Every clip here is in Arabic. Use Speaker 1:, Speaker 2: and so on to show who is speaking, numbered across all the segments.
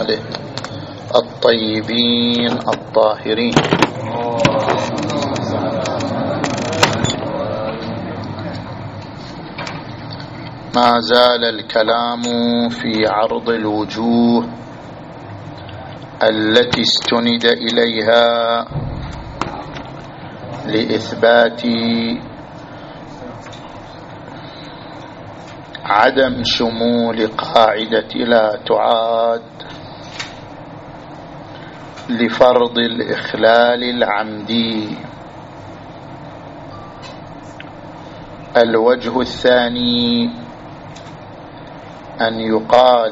Speaker 1: آله الطيبين الطاهرين. ما زال الكلام في عرض الوجوه التي استند إليها لإثبات عدم شمول قاعدة لا تعاد لفرض الإخلال العمدي. الوجه الثاني أن يقال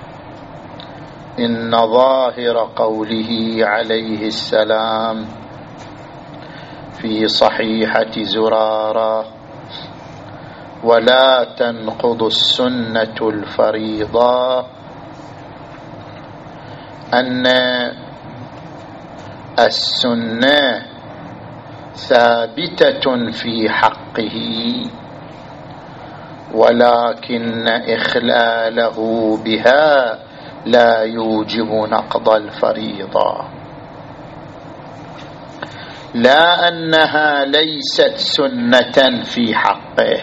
Speaker 1: إن ظاهر قوله عليه السلام في صحيحة زرارة ولا تنقض السنة الفريضة أن السنة ثابتة في حقه ولكن إخلاله بها لا يوجب نقض الفريضة، لا أنها ليست سنة في حقه،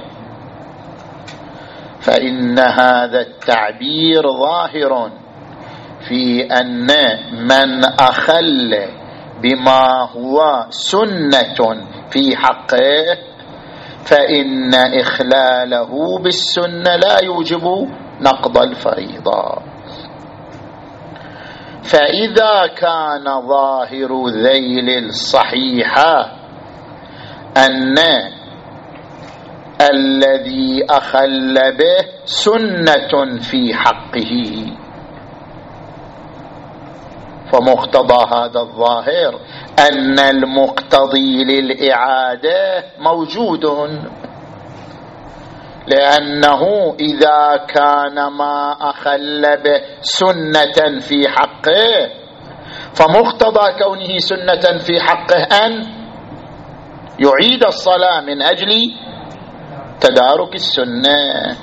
Speaker 1: فإن هذا التعبير ظاهر في أن من أخل بما هو سنة في حقه فإن إخلاله بالسنة لا يوجب نقض الفريضة. فإذا كان ظاهر ذيل الصحيحة أن الذي أخل به سنة في حقه، فمقتضى هذا الظاهر أن المقتضي للإعادة موجود، لأنه إذا كان ما أخل به سنة في حقه فمقتضى كونه سنة في حقه أن يعيد الصلاة من أجل تدارك السنة.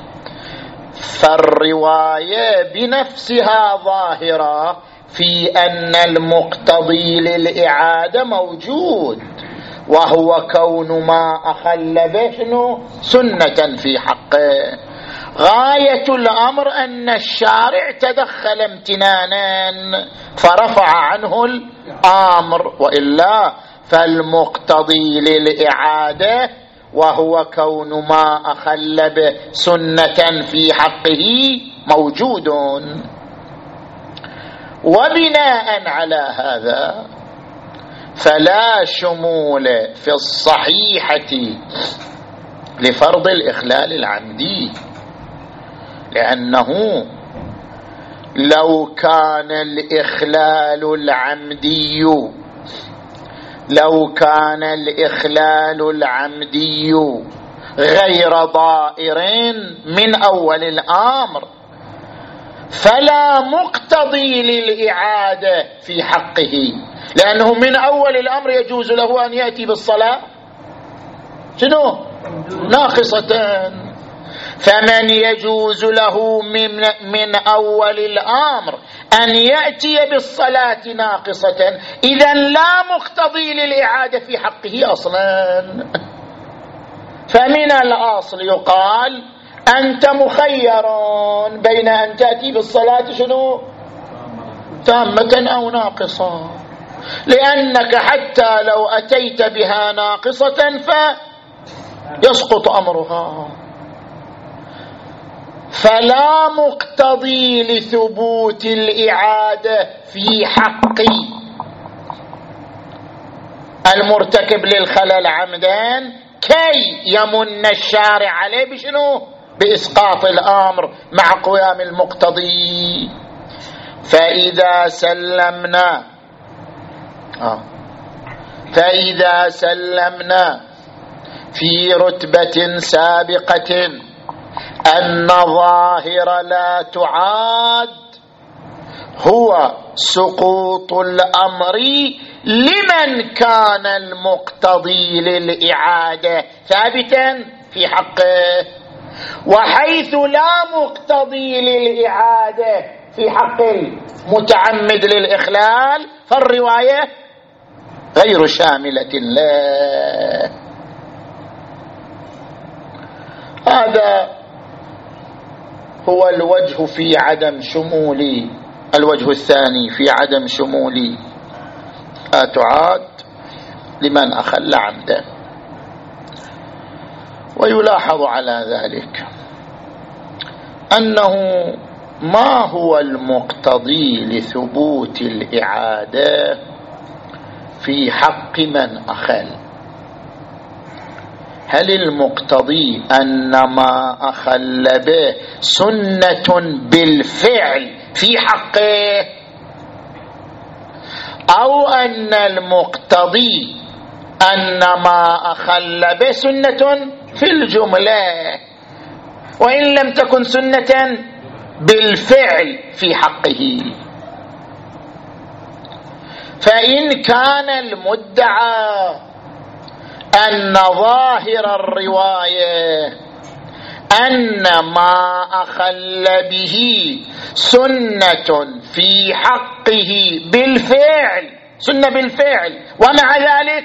Speaker 1: فالرواية بنفسها ظاهرة في أن المقتضي للإعادة موجود، وهو كون ما أخل به سنة في حقه. غاية الأمر أن الشارع تدخل امتنانا فرفع عنه الأمر، وإلا فالمقتضي للإعادة وهو كون ما أخل به سنة في حقه موجود. وبناء على هذا فلا شمول في الصحيحة لفرض الإخلال العمدي، لأنه لو كان الإخلال العمدي غير ضائر من أول الأمر فلا مقتضي للإعادة في حقه، لأنه من أول الأمر يجوز له أن يأتي بالصلاة ناقصة. فمن يجوز له من أول الأمر أن يأتي بالصلاة ناقصة إذن لا مقتضي للإعادة في حقه أصلا. فمن الأصل يقال أنت مخير بين أن تأتي بالصلاة تامة أو ناقصة، لأنك حتى لو أتيت بها ناقصة فيسقط أمرها. فلا مقتضي لثبوت الإعادة في حق المرتكب للخلل عمدا كي يمن الشارع عليه بإسقاط الأمر مع قيام المقتضي. فإذا سلمنا في رتبة سابقة أن ظاهر لا تعاد هو سقوط الأمر لمن كان المقتضي للإعادة ثابتا في حقه، وحيث لا مقتضي للإعادة في حق المتعمد للإخلال فالرواية غير شاملة له. هذا هو الوجه في عدم شمول. الوجه الثاني في عدم شمول لا تعاد لمن أخل عمدا. ويلاحظ على ذلك أنه ما هو المقتضي لثبوت الإعادة في حق من أخل؟ هل المقتضي أن ما أخل به سنة بالفعل في حقه، أو أن المقتضي أن ما أخل به سنة في الجملة وإن لم تكن سنة بالفعل في حقه؟ فإن كان المدعى أن ظاهر الرواية أن ما أخل به سنة في حقه بالفعل، سنة بالفعل، ومع ذلك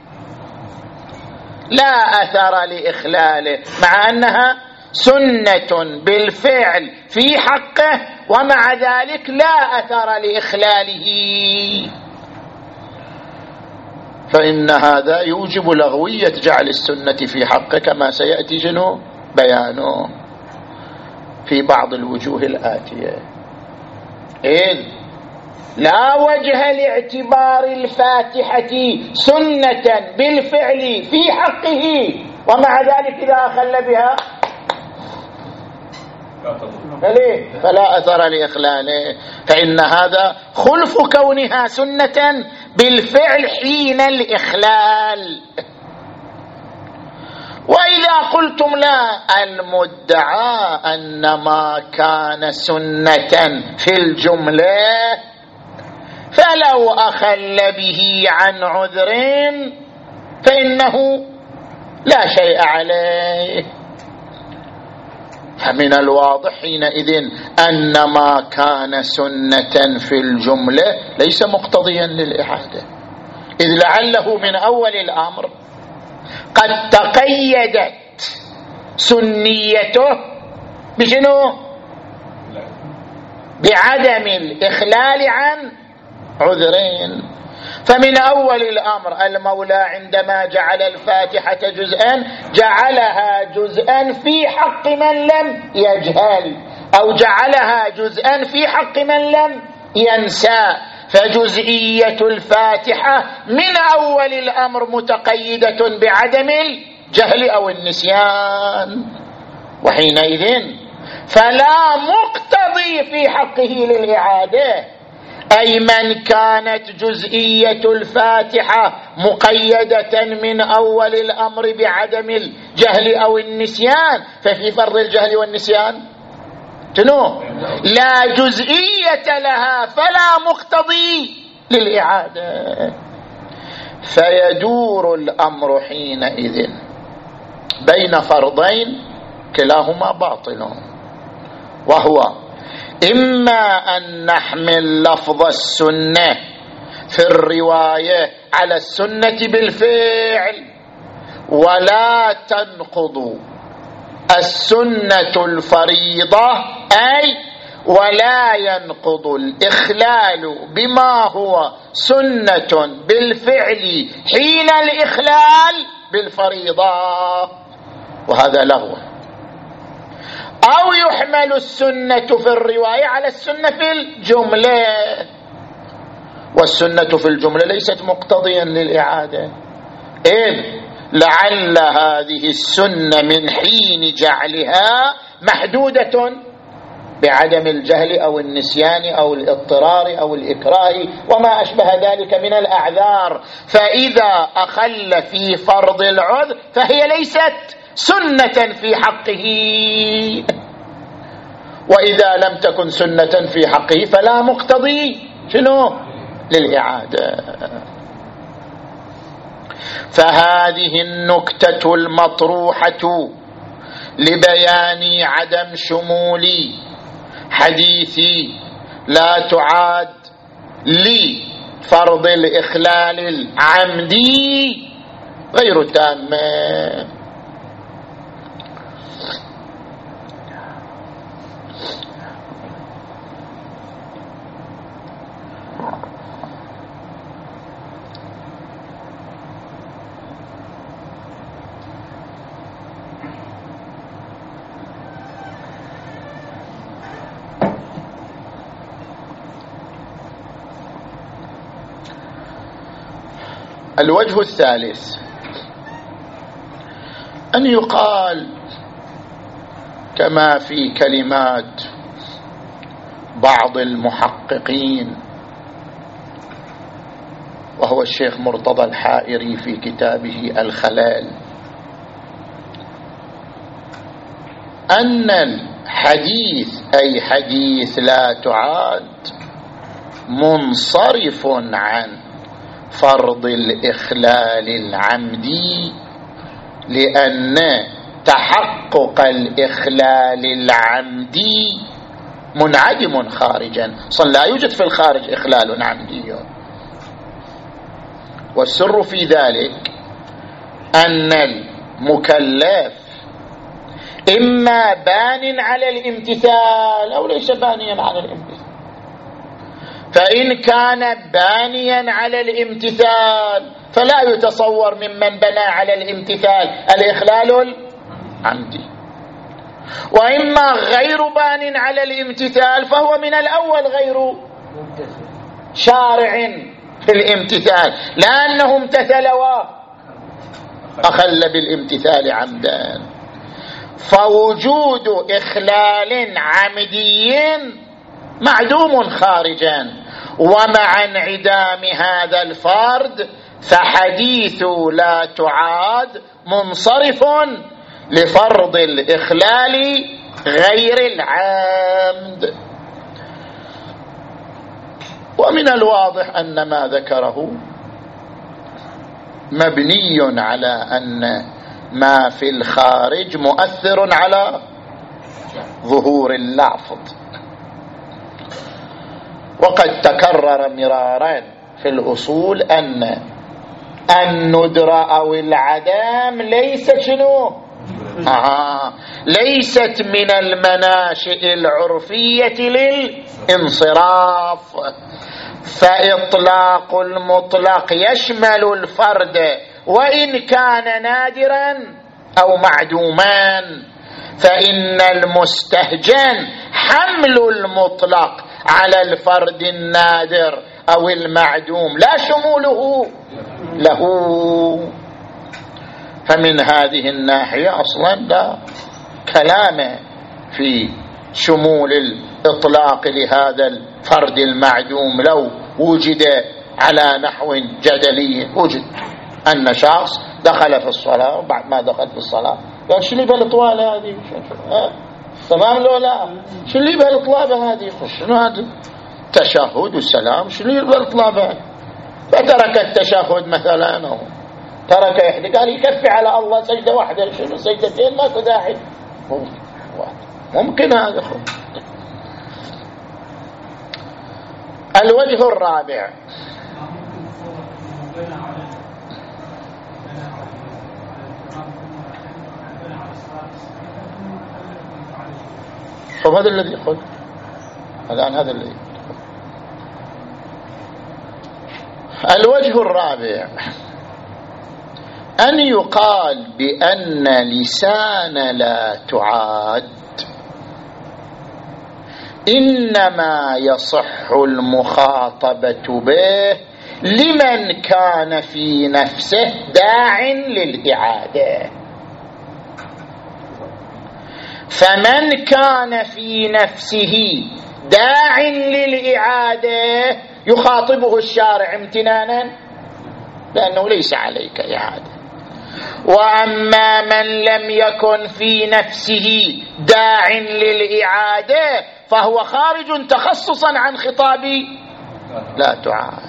Speaker 1: لا أثر لإخلاله، مع أنها سنة بالفعل في حقه ومع ذلك لا أثر لإخلاله، فإن هذا يوجب لغوية جعل السنة في حقه كما سيأتي شنو بيانه في بعض الوجوه الآتية. إذ لا وجه لاعتبار الفاتحة سنة بالفعل في حقه ومع ذلك إذا أخل بها فلا أثر لإخلاله، فإن هذا خلف كونها سنة بالفعل حين الإخلال. وإذا قلتم لا، المدعى أن ما كان سنة في الجملة فلو أخل به عن عذر فإنه لا شيء عليه. فمن الواضح حينئذ أن ما كان سنة في الجملة ليس مقتضيا للإعادة، إذ لعله من أول الأمر قد تقيدت سنيته بشنو؟ بعدم الإخلال عن عذرين. فمن أول الأمر المولى عندما جعل الفاتحة جزءا جعلها جزءا في حق من لم يجهل، أو جعلها جزءا في حق من لم ينسى، فجزئية الفاتحة من أول الأمر متقيدة بعدم الجهل أو النسيان، وحينئذ فلا مقتضي في حقه للإعادة، أي من كانت جزئية الفاتحة مقيدة من أول الأمر بعدم الجهل أو النسيان، ففي فرض الجهل والنسيان لا جزئية لها فلا مقتضي للإعادة. فيدور الأمر حينئذ بين فرضين كلاهما باطل، وهو إما أن نحمل لفظ السنة في الرواية على السنة بالفعل ولا تنقض السنة الفريضة، أي ولا ينقض الإخلال بما هو سنة بالفعل حين الإخلال بالفريضة، وهذا لغو. أو يحمل السنة في الرواية على السنة في الجملة، والسنة في الجملة ليست مقتضيا للإعادة، إذ لعل هذه السنة من حين جعلها محدودة بعدم الجهل أو النسيان أو الاضطرار أو الإكراه وما أشبه ذلك من الأعذار، فإذا أخل في فرض العذر فهي ليست سنة في حقه، وإذا لم تكن سنة في حقه فلا مقتضي للإعادة. فهذه النكتة المطروحة لبيان عدم شمول حديث لا تعاد لفرض الإخلال العمدي غير تامة. الوجه الثالث أن يقال كما في كلمات بعض المحققين وهو الشيخ مرتضى الحائري في كتابه الخلال أن الحديث أي حديث لا تعاد منصرف عن فرض الإخلال العمدي، لأن تحقق الإخلال العمدي منعدم خارجا، صار لا يوجد في الخارج إخلال عمدي. والسر في ذلك أن المكلف إما بان على الامتثال أو ليس بانيا على الامتثال، فإن كان بانيا على الامتثال فلا يتصور ممن بنى على الامتثال الإخلال العمدي، وإما غير بان على الامتثال فهو من الأول غير شارع في الامتثال، لأنه امتثل وأخل بالامتثال عمدا. فوجود إخلال عمدي معدوم خارجا، ومع انعدام هذا الفرد فحديث لا تعاد منصرف لفرض الإخلال غير العمد. ومن الواضح أن ما ذكره مبني على أن ما في الخارج مؤثر على ظهور اللفظ، وقد تكرر مرارا في الأصول أن الندرة أو العدم ليست شنو؟ ليست من المناشئ العرفية للانصراف، فإطلاق المطلق يشمل الفرد وإن كان نادرا أو معدوما، فإن المستهجن حمل المطلق على الفرد النادر أو المعدوم لا شموله له. فمن هذه الناحية أصلا لا كلام في شمول الإطلاق لهذا الفرد المعدوم لو وجد على نحو جدلي. وجد أن شخص دخل في الصلاة وبعد ما دخل في الصلاة قال شو اللي بالإطوالة هذه؟ تمام لو لا؟ شو اللي بالإطلابة هذه؟ شنو هذا التشهد والسلام؟ شو اللي بالإطلابة؟ فترك التشهد مثلا أو ترك إحدى، قال يكفي على الله سجدة واحدة، شنو سجدتين ما تداعي. ممكن هذا. الوجه الرابع هذا الذي يقول الآن، هذا الذي الوجه الرابع أن يقال بأن لسان لا تعاد إنما يصح المخاطبة به لمن كان في نفسه داع للإعادة. فمن كان في نفسه داع للإعادة يخاطبه الشارع امتنانا لأنه ليس عليك إعادة. وأما من لم يكن في نفسه داع للإعادة فهو خارج تخصصا عن خطاب لا تعاد.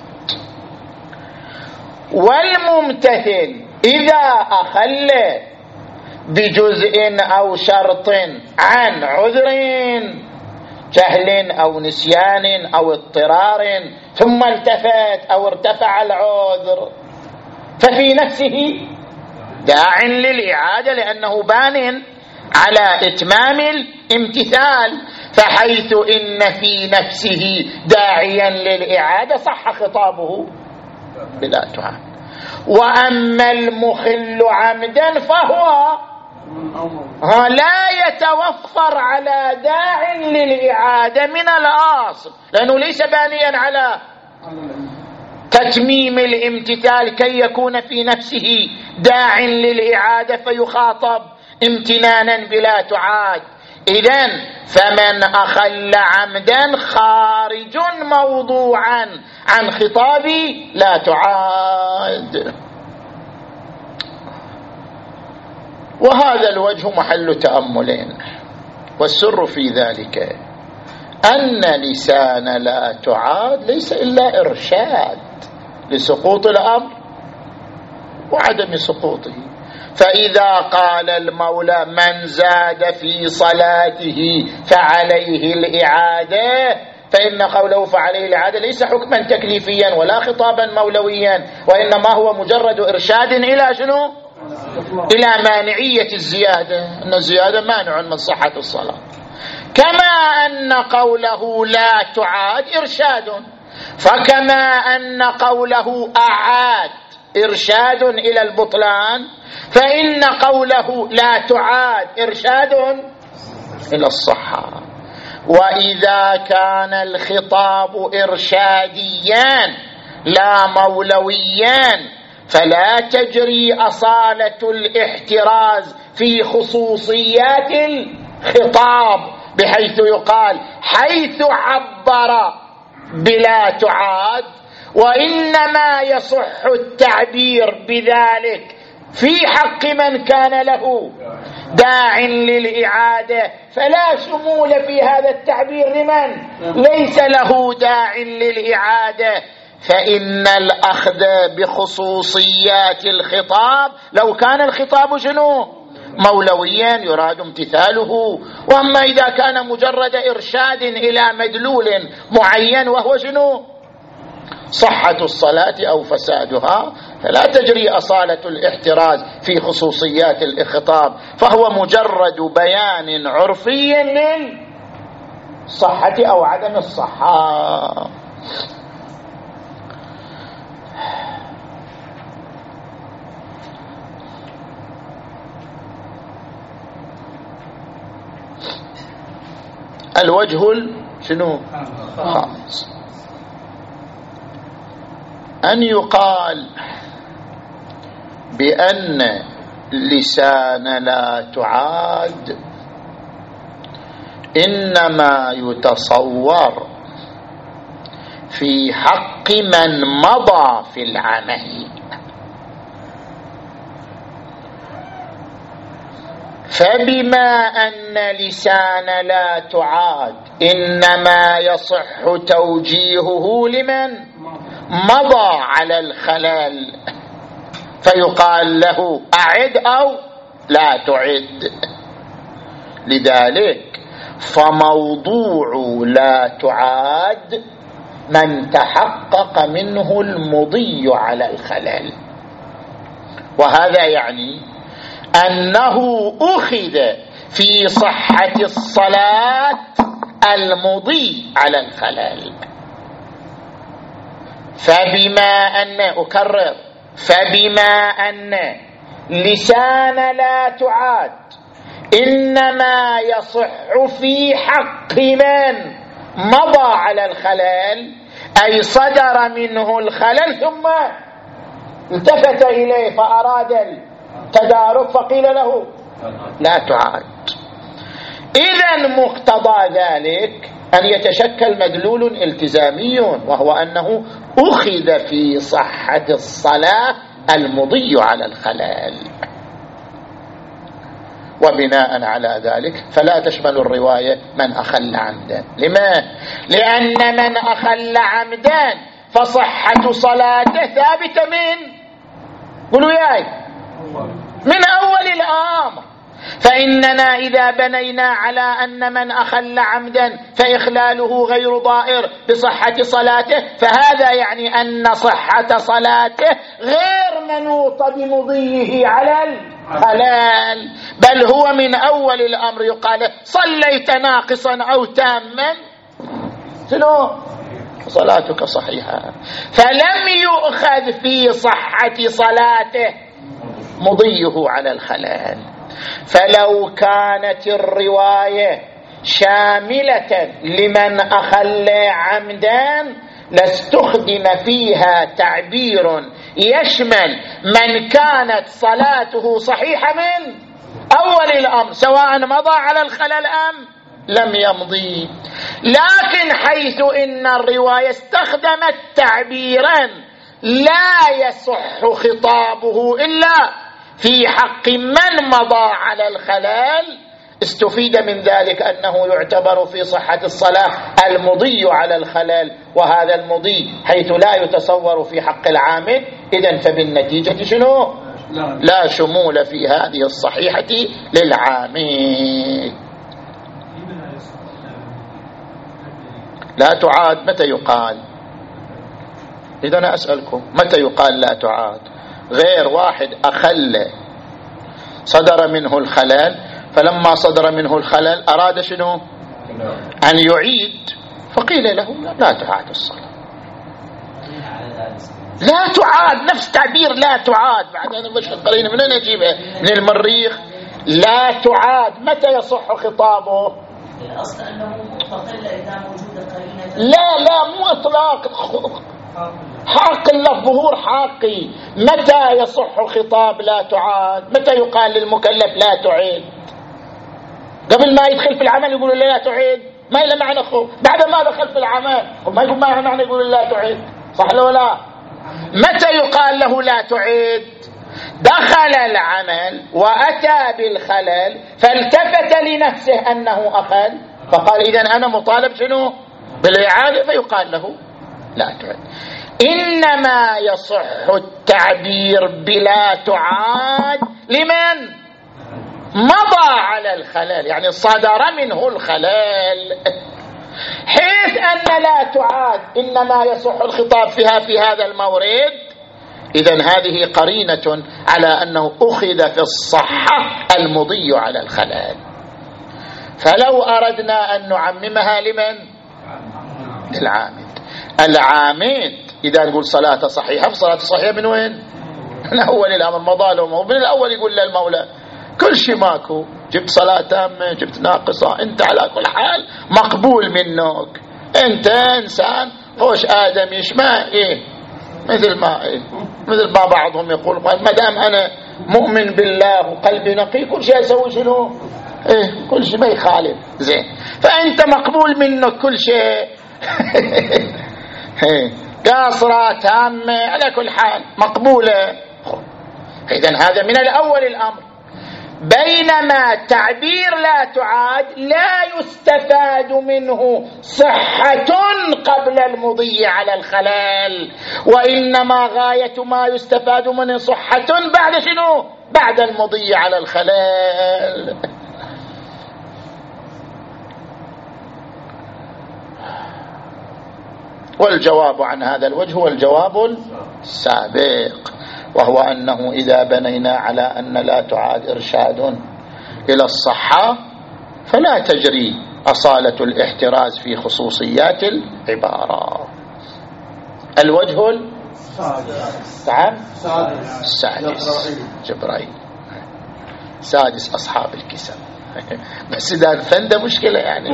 Speaker 1: والممتثل إذا أخل بجزء أو شرط عن عذر جهل أو نسيان أو اضطرار ثم التفت أو ارتفع العذر ففي نفسه داع للإعادة لأنه بان على إتمام الامتثال. فحيث إن في نفسه داعيا للإعادة صح خطابه بلا تعاد. وأما المخل عمدا فهو لا يتوفر على داع للإعادة من الأصل لأنه ليس بانيا على تتميم الامتثال كي يكون في نفسه داع للإعادة فيخاطب امتنانا بلا تعاد. إذن فمن أخل عمدا خارج موضوعا عن خطاب لا تعاد. وهذا الوجه محل تأمل، والسر في ذلك أن لسان لا تعاد ليس إلا إرشاد لسقوط الأمر وعدم سقوطه. فإذا قال المولى من زاد في صلاته فعليه الإعادة فإن قوله فعليه الإعادة ليس حكما تكليفيا ولا خطابا مولويا، وإنما هو مجرد إرشاد إلى شنو؟ إلى مانعية الزيادة، أن الزيادة مانع من صحة الصلاة. كما أن قوله لا تعاد إرشاد، فكما أن قوله أعاد إرشاد إلى البطلان فإن قوله لا تعاد إرشاد إلى الصحة. وإذا كان الخطاب إرشاديا لا مولويا فلا تجري أصالة الاحتراز في خصوصيات الخطاب بحيث يقال حيث عبر بلا تعاد، وإنما يصح التعبير بذلك في حق من كان له داع للإعادة، فلا شمول في هذا التعبير لمن ليس له داع للإعادة. فإن الأخذ بخصوصيات الخطاب لو كان الخطاب شنو؟ مولويا يراد امتثاله. وأما إذا كان مجرد إرشاد إلى مدلول معين وهو شنو؟ صحة الصلاة أو فسادها، فلا تجري أصالة الاحتراز في خصوصيات الخطاب، فهو مجرد بيان عرفي للصحة أو عدم الصحة. الوجه شنو؟ خامس أن يقال بأن لسان لا تعاد إنما يتصور في حق من مضى في العمل، فبما أن لسان لا تعاد إنما يصح توجيهه لمن مضى على الخلل فيقال له أعد أو لا تعد. لذلك فموضوع لا تعاد من تحقق منه المضي على الخلل، وهذا يعني أنه أخذ في صحة الصلاة المضي على الخلل. فبما أن أكرر فبما أن لسان لا تعاد إنما يصح في حق من مضى على الخلل، أي صدر منه الخلل ثم التفت إليه فأراد التدارك فقيل له لا تعاد. إذن مقتضى ذلك أن يتشكل مدلول التزامي، وهو أنه أخذ في صحة الصلاة المضي على الخلل. وبناء على ذلك فلا تشمل الرواية من أخل عمدا. لما؟ لأن من أخل عمدا فصحة صلاته ثابتة من قولوا ياي من أول الأمر، فإننا إذا بنينا على أن من أخل عمدا فإخلاله غير ضائر بصحة صلاته، فهذا يعني أن صحة صلاته غير منوطة بمضيه على الخلال، بل هو من أول الأمر يقال صليت ناقصا أو تاما شنو؟ صلاتك صحيحة. فلم يؤخذ في صحة صلاته مضيه على الخلال. فلو كانت الرواية شاملة لمن أخل عمدا لاستخدم فيها تعبير يشمل من كانت صلاته صحيحة من أول الأمر سواء مضى على الخلل أم لم يمضي. لكن حيث إن الرواية استخدمت تعبيرا لا يصح خطابه إلا في حق من مضى على الخلال، استفيد من ذلك أنه يعتبر في صحة الصلاة المضي على الخلال، وهذا المضي حيث لا يتصور في حق العامل، إذن فبالنتيجة شنو؟ لا شمول في هذه الصحيحة للعامل. لا تعاد متى يقال؟ إذا أنا أسألكم متى يقال لا تعاد؟ غير واحد أخل صدر منه الخلل، فلما صدر منه الخلل أراد شنو؟ أن يعيد، فقيل له لا تعاد الصلاة، لا تعاد، نفس تعبير لا تعاد. بعد أن مش القرينة من أين نجيبها؟ من المريخ. لا تعاد متى يصح خطابه؟
Speaker 2: الأصل أنه مستقل إذا موجودة قرينة.
Speaker 1: لا مو إطلاق، حاق اللفظ ظهور حاقي. متى يصح خطاب لا تعاد؟ متى يقال للمكلف لا تعيد؟ قبل ما يدخل في العمل يقول لا تعيد، ما إلا معنى خوف. بعد ما دخل في العمل ما يقول ما معنى يقول لا تعيد، صح ولا لا؟ متى يقال له لا تعيد؟ دخل العمل وأتى بالخلل فالتفت لنفسه أنه أخل، فقال إذن أنا مطالب شنو؟ بالإعادة، فيقال له لا تعيد. إنما يصح التعبير بلا تعاد لمن مضى على الخلل، يعني صدر منه الخلل، حيث أن لا تعاد إنما يصح الخطاب فيها في هذا المورد. إذن هذه قرينة على أنه أخذ في الصحة المضي على الخلل. فلو أردنا أن نعممها لمن؟ للعامد. العامد إذا نقول صلاة صحيحة، فصلاة صحيحة من وين؟ من أول الأمر مضى له، من الأول يقول للمولى كل شيء ماكو، جبت صلاة تامة جبت ناقصة، أنت على كل حال مقبول منك، أنت إنسان خوش آدم يشمع مثل ما بعضهم يقول ما دام أنا مؤمن بالله وقلبي نقي كل شيء أسوي شنو؟ كل شيء ما يخالف زين، فأنت مقبول منك كل شيء قاصرة تامة على كل حال مقبولة. إذن هذا من الأول الأمر. بينما تعبير لا تعاد لا يستفاد منه صحة قبل المضي على الخلال، وإنما غاية ما يستفاد منه صحة بعد شنو؟ بعد المضي على الخلال. والجواب عن هذا الوجه هو الجواب السابق، وهو أنه إذا بنينا على أن لا تعاد إرشاد إلى الصحة فلا تجري أصالة الاحتراز في خصوصيات العبارة. الوجه السادس جبرائيل، سادس أصحاب الكسب بس إذا الفن مشكلة يعني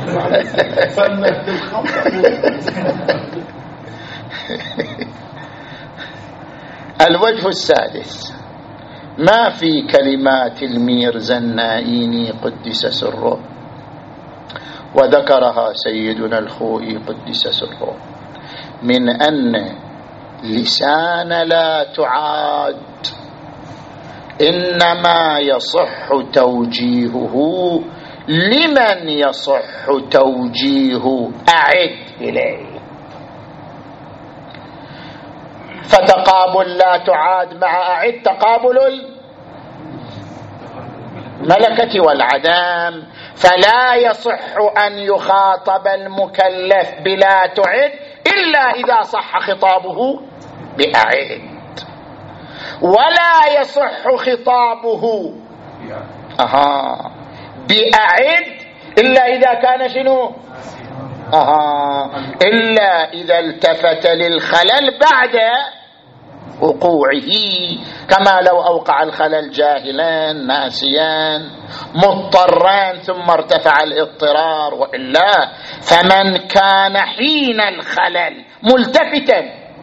Speaker 1: الوجه السادس ما في كلمات الميرزا النائيني قدس سره، وذكرها سيدنا الخوئي قدس سره، من أن لسان لا تعاد إنما يصح توجيهه لمن يصح توجيه أعد إليه. فتقابل لا تعاد مع أعد تقابل الملكة والعدم، فلا يصح أن يخاطب المكلف بلا تعد إلا إذا صح خطابه بأعد، ولا يصح خطابه بأعد إلا إذا كان شنو؟ إلا إذا التفت للخلل بعد وقوعه، كما لو أوقع الخلل جاهلا ناسيا مضطرا ثم ارتفع الاضطرار، وإلا فمن كان حين الخلل ملتفتا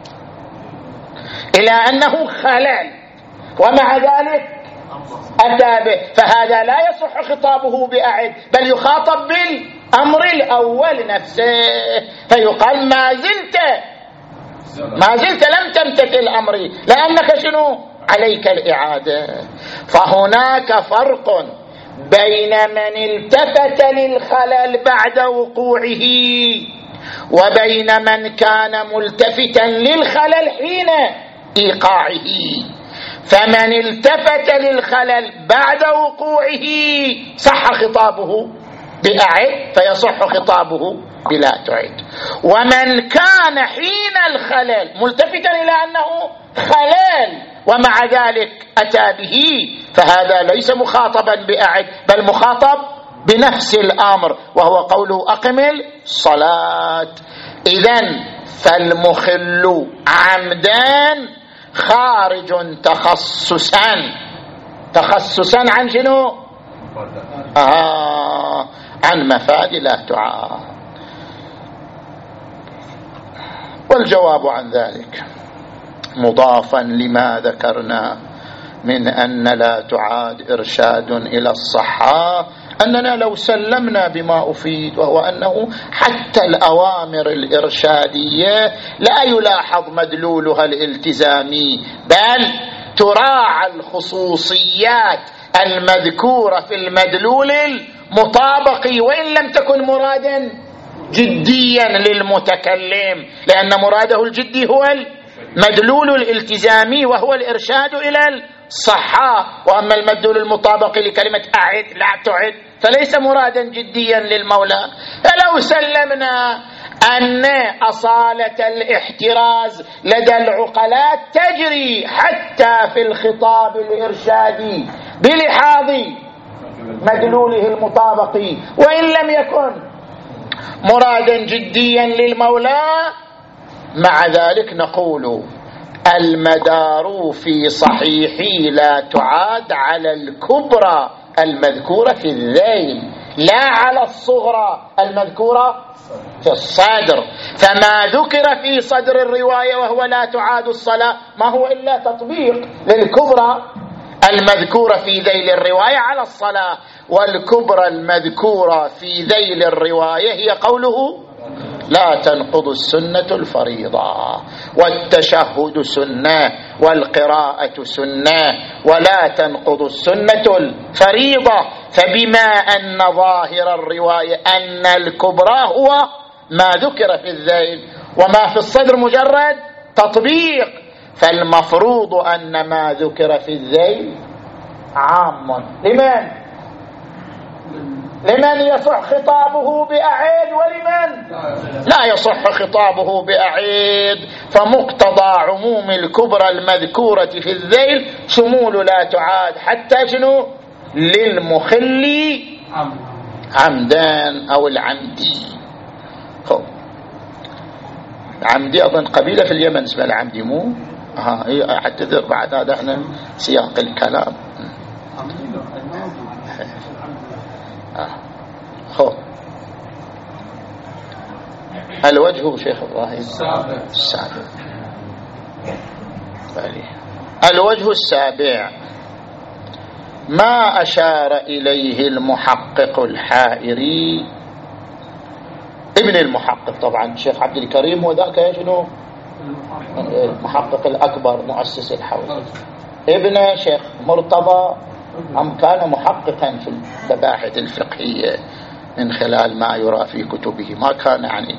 Speaker 1: إلى أنه خلل ومع ذلك أتى به، فهذا لا يصح خطابه بأعد، بل يخاطب بالأمر الأول نفسه، فيقال ما زلت لم تمتثل أمري لأنك شنو؟ عليك الإعادة. فهناك فرق بين من التفت للخلل بعد وقوعه وبين من كان ملتفتا للخلل حين إيقاعه. فمن التفت للخلل بعد وقوعه صح خطابه بأعد فيصح خطابه بلا تعد، ومن كان حين الخلل ملتفتا إلى أنه خلل ومع ذلك أتى به فهذا ليس مخاطبا بأعد بل مخاطب بنفس الأمر، وهو قوله أقم الصلاة. إذن فالمخل عمدا خارج تخصصا عن شنو؟ عن مفاد لا تعاد. والجواب عن ذلك مضافا لما ذكرنا من أن لا تعاد إرشاد إلى الصحة، أننا لو سلمنا بما أفيد، وهو أنه حتى الأوامر الإرشادية لا يلاحظ مدلولها الالتزامي، بل تراعى الخصوصيات المذكورة في المدلول المطابق وإن لم تكن مرادا جديا للمتكلم، لأن مراده الجدي هو المدلول الالتزامي وهو الإرشاد إلى الصحة، وأما المدلول المطابق لكلمة أعد لا تعد فليس مرادا جديا للمولى. فلو سلمنا أن أصالة الاحتراز لدى العقلاء تجري حتى في الخطاب الإرشادي بلحاظ مدلوله المطابق وإن لم يكن مرادا جديا للمولى، مع ذلك نقول المدار في صحيح لا تعاد على الكبرى المذكورة في الذيل لا على الصغرى المذكورة في الصدر. فما ذكر في صدر الرواية وهو لا تعاد الصلاة ما هو إلا تطبيق للكبرى المذكورة في ذيل الرواية على الصلاة، والكبرى المذكورة في ذيل الرواية هي قوله لا تنقض السنة الفريضة، والتشهد سنة والقراءة سنة ولا تنقض السنة الفريضة. فبما أن ظاهر الرواية أن الكبرى هو ما ذكر في الذيل وما في الصدر مجرد تطبيق، فالمفروض أن ما ذكر في الذيل عام. لمن يصح خطابه بأعيد ولمن لا يصح خطابه بأعيد. فمقتضى عموم الكبرى المذكورة في الذيل شمول لا تعاد حتى شنو؟ للمخل عمدان أو العمدي. عمدي أظن قبيلة في اليمن اسمها العمدي مو أعتذر بعد هذا احنا سياق الكلام. الوجه شيخ إبراهيم السابع. الوجه السابع ما أشار إليه المحقق الحائري ابن المحقق، طبعا الشيخ عبد الكريم وذاك شنو المحقق الأكبر مؤسس الحوزة، ابن شيخ مرتضى كان محققا في المباحث الفقهية من خلال ما يرى في كتبه، ما كان يعني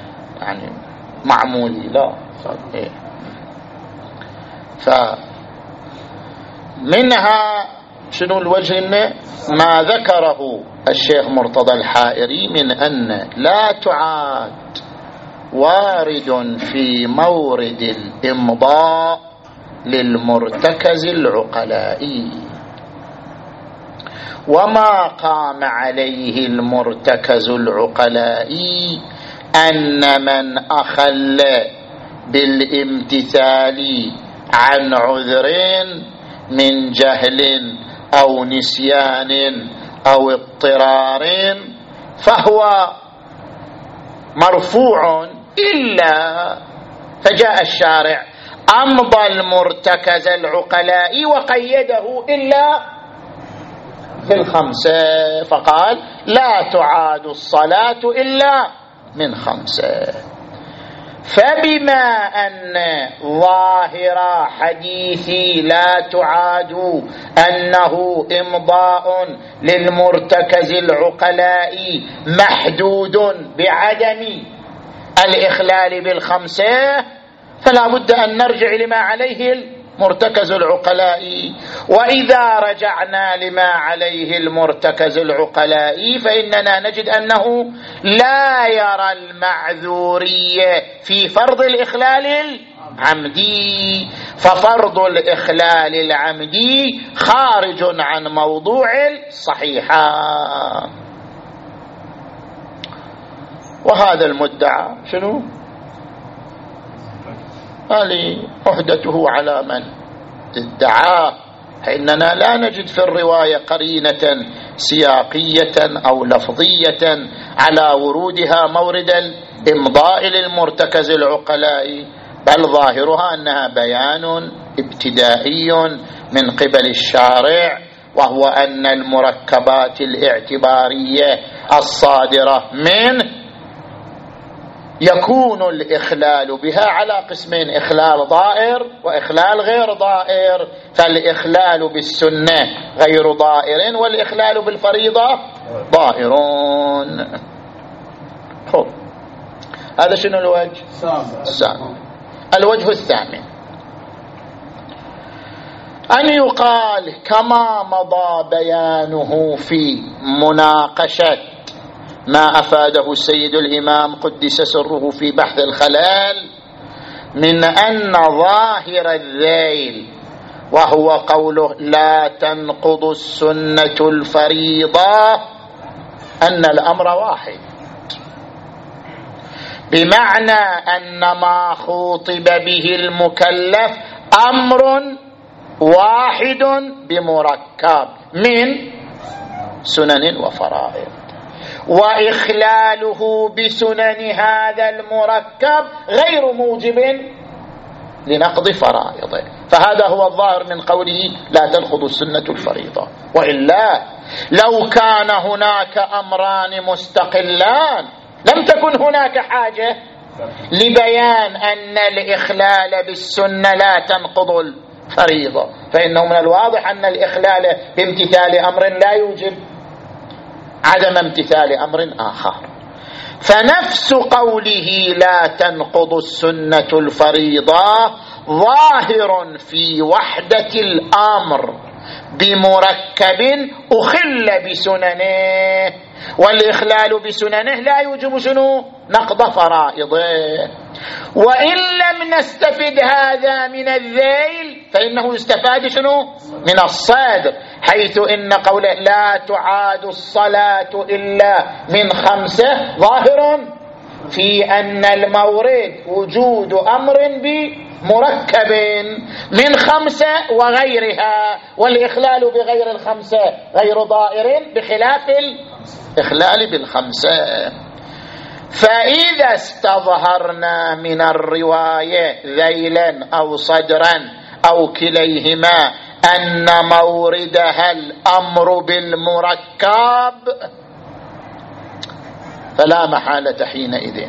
Speaker 1: معمولي لا. فمنها شنو الوجه؟ إنه ما ذكره الشيخ مرتضى الحائري من أن لا تعاد وارد في مورد الإمضاء للمرتكز العقلائي، وما قام عليه المرتكز العقلائي أن من أخل بالامتثال عن عذر من جهل أو نسيان أو اضطرار فهو مرفوع، إلا فجاء الشارع أمضى المرتكز العقلائي وقيده إلا في الخمسة، فقال لا تعاد الصلاة إلا من خمسة. فبما أن ظاهر حديثي لا تعاد أنه إمضاء للمرتكز العقلاء محدود بعدم الإخلال بالخمسة، فلا بد أن نرجع لما عليه المرتكز العقلاء. وإذا رجعنا لما عليه المرتكز العقلاء فإننا نجد أنه لا يرى المعذورية في فرض الإخلال العمدي، ففرض الإخلال العمدي خارج عن موضوع الصحيحة. وهذا المدعى شنو؟ هذه عهدته على من ادعاه، فإننا لا نجد في الرواية قرينة سياقية أو لفظية على ورودها مورد الإمضاء للمرتكز العقلاء، بل ظاهرها أنها بيان ابتدائي من قبل الشارع، وهو أن المركبات الاعتبارية الصادرة منه يكون الإخلال بها على قسمين: إخلال ضائر وإخلال غير ضائر. فالإخلال بالسنة غير ضائر، والإخلال بالفريضة ضائر. هذا شنو الوجه السابع. الوجه الثامن أن يقال كما مضى بيانه في مناقشة ما أفاده السيد الإمام قدس سره في بحث الخلال من أن ظاهر الذيل وهو قوله لا تنقض السنة الفريضة أن الأمر واحد، بمعنى أن ما خوطب به المكلف أمر واحد بمركب من سنن وفرائض، وإخلاله بسنن هذا المركب غير موجب لنقض فرائضه. فهذا هو الظاهر من قوله لا تنقض السنة الفريضة. وإلا لو كان هناك أمران مستقلان لم تكن هناك حاجة لبيان أن الإخلال بالسنة لا تنقض الفريضة، فإنه من الواضح أن الإخلال بامتثال أمر لا يوجب عدم امتثال أمر آخر. فنفس قوله لا تنقض السنة الفريضة ظاهر في وحدة الأمر بمركب أخل بسننه، والإخلال بسننه لا يوجب شنو؟ نقض فرائضه. وإن لم نستفد هذا من الذيل فإنه يستفاد شنو؟ من الصدر، حيث إن قوله لا تعاد الصلاة إلا من خمسة ظاهر في أن المورد وجود أمر بمركب من خمسة وغيرها، والإخلال بغير الخمسة غير ضائر بخلاف الإخلال بالخمسة. فإذا استظهرنا من الرواية ذيلا أو صدرا أو كليهما أن موردها الأمر بالمركب فلا محالة حينئذ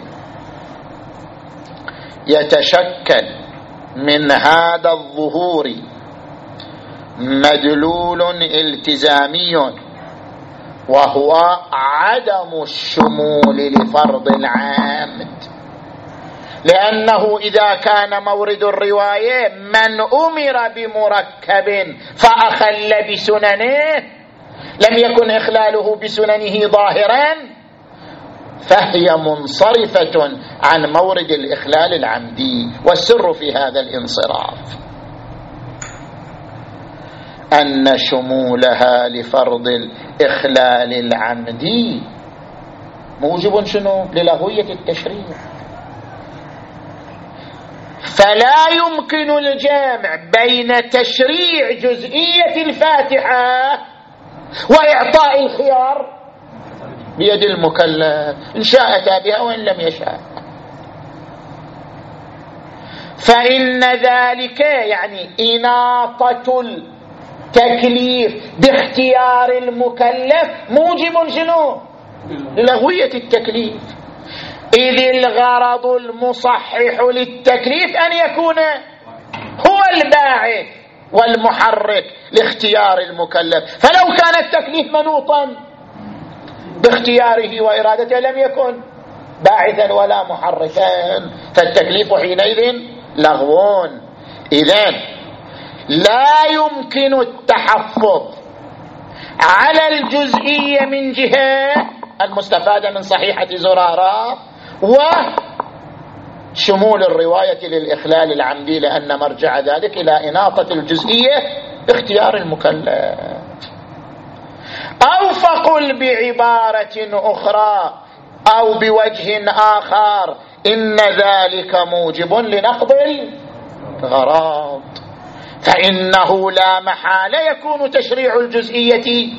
Speaker 1: يتشكل من هذا الظهور مدلول التزامي، وهو عدم الشمول لفرض العامد لأنه إذا كان مورد الرواية من أمر بمركب فأخل بسننه لم يكن إخلاله بسننه ظاهرا، فهي منصرفة عن مورد الإخلال العمدي. والسر في هذا الانصراف أن شمولها لفرض الإخلال العمدي موجب شنو؟ للغوية التشريع. فلا يمكن الجمع بين تشريع جزئية الفاتحة وإعطاء الخيار بيد المكلف إن شاء أتى بها وإن لم يشاء. فإن ذلك يعني إناطة التكليف باختيار المكلف موجب شنو؟ لغوية التكليف، إذ الغرض المصحح للتكليف أن يكون هو الباعث والمحرك لاختيار المكلف. فلو كان التكليف منوطا باختياره وإرادته لم يكن باعثا ولا محركا، فالتكليف حينئذ لغو. إذن لا يمكن التحفظ على الجزئية من جهة المستفادة من صحيحة زرارة وشمول الرواية للإخلال العمدي، لأن مرجع ذلك إلى إناطة الجزئية باختيار المكلف. أو فقل بعبارة أخرى أو بوجه آخر إن ذلك موجب لنقض الغرض، فإنه لا محالة يكون تشريع الجزئية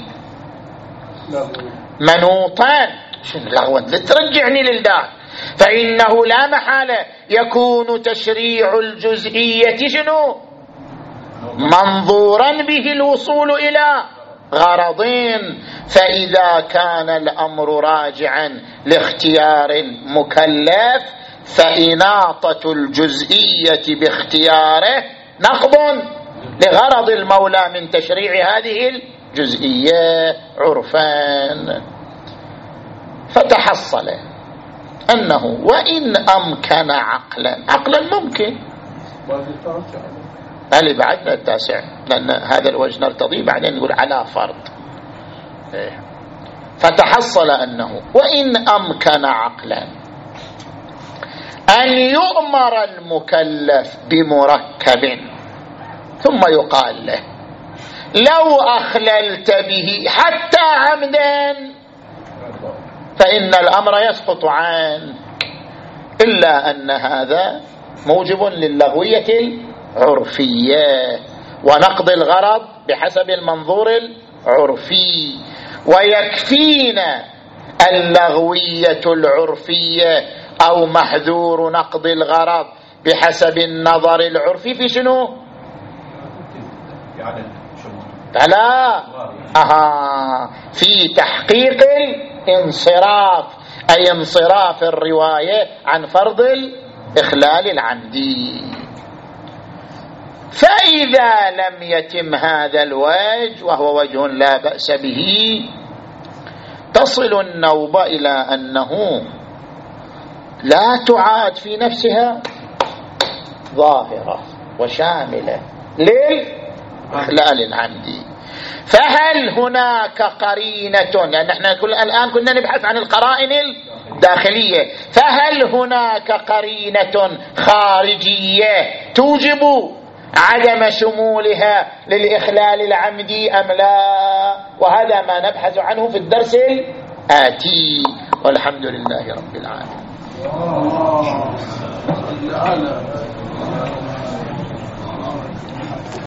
Speaker 1: منوطا. شنو لغوا ترجعني للدار. فإنه لا محالة يكون تشريع الجزئية شنو؟ منظورا به الوصول إلى غرضين. فإذا كان الأمر راجعا لاختيار المكلف فإناطة الجزئية باختياره نقض لغرض المولى من تشريع هذه الجزئية عرفان. فتحصل أنه وإن أمكن عقلا ممكن هل بعدنا التاسع، لأن هذا الوجه نرتضيه بعدين نقول على فرض. فتحصل أنه وإن أمكن عقلا أن يؤمر المكلف بمركب ثم يقال له لو أخللت به حتى عمدا فإن الأمر يسقط عنك، إلا أن هذا موجب للغوية العرفية ونقض الغرض بحسب المنظور العرفي. ويكفينا اللغوية العرفية أو محذور نقض الغرض بحسب النظر العرفي في شنو؟ فلا في تحقيق الانصراف، أي انصراف الرواية عن فرض الإخلال العمدي. فإذا لم يتم هذا الوجه وهو وجه لا بأس به تصل النوبة إلى أنه لا تعاد في نفسها ظاهرة وشاملة للإخلال العمدي. فهل هناك قرينة، لأن احنا الآن كنا نبحث عن القرائن الداخلية، فهل هناك قرينة خارجية توجب عدم شمولها للإخلال العمدي أم لا؟ وهذا ما نبحث عنه في الدرس الآتي، والحمد لله رب العالمين.